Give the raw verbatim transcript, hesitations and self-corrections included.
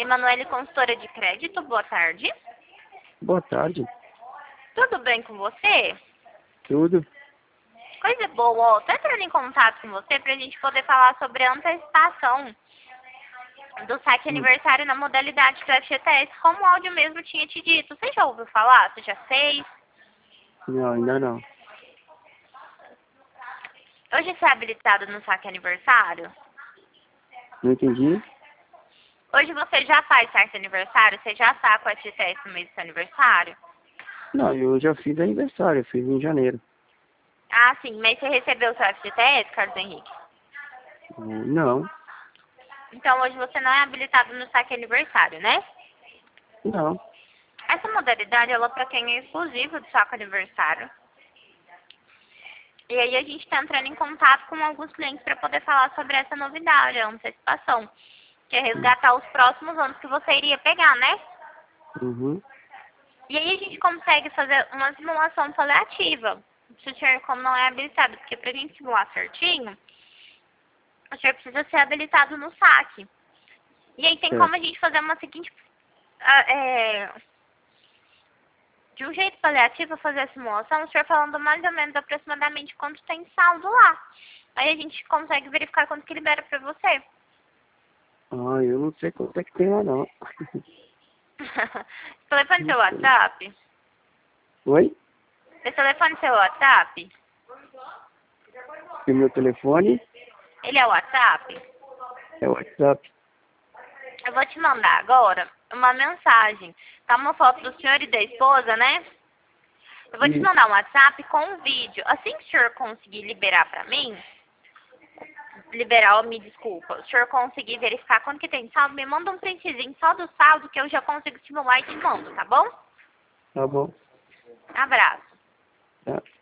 Emanuele, consultora de crédito, boa tarde. Boa tarde. Tudo bem com você? Tudo? Coisa boa, ó. Tô entrando em contato com você pra gente poder falar sobre a antecipação do saque Hum. aniversário na modalidade do F G T S, como o áudio mesmo tinha te dito. Você já ouviu falar? Você já fez? Não, ainda não. Hoje você é habilitado no saque aniversário? Não entendi? Hoje você já faz saque aniversário? Você já saca o F G T S no mês do seu aniversário? Não, eu já fiz aniversário, eu fiz em janeiro. Ah, sim, mas você recebeu o seu F G T S, Carlos Henrique? Hum, Não, Então hoje você não é habilitado no saque aniversário, né? não. Essa modalidade, ela para quem é exclusivo do saque aniversário. E aí a gente está entrando em contato com alguns clientes para poder falar sobre essa novidade, a antecipação. Que é resgatar os próximos anos que você iria pegar, né? Uhum. E aí a gente consegue fazer uma simulação paliativa. Se o senhor, como não é habilitado, porque pra gente simular certinho, o senhor precisa ser habilitado no saque. E aí tem Certo. como a gente fazer uma seguinte... ah, é, de um jeito paliativo, fazer a simulação, o senhor falando mais ou menos aproximadamente quanto tem saldo lá. Aí a gente consegue verificar quanto que libera pra você. Ah, eu não sei quanto é que tem lá, não. Esse telefone Não seu sei. WhatsApp? Oi? Esse telefone seu WhatsApp? E o meu telefone Ele é o WhatsApp? é o WhatsApp. Eu vou te mandar agora uma mensagem. Tá uma foto do senhor e da esposa, né? Eu vou te Isso. mandar um WhatsApp com um vídeo. Assim que o senhor conseguir liberar pra mim, liberar, oh, me desculpa, o senhor conseguir verificar quanto que tem saldo, me manda um printzinho só do saldo que eu já consigo estimular e te mando, tá bom? Tá bom. Abraço. Tá.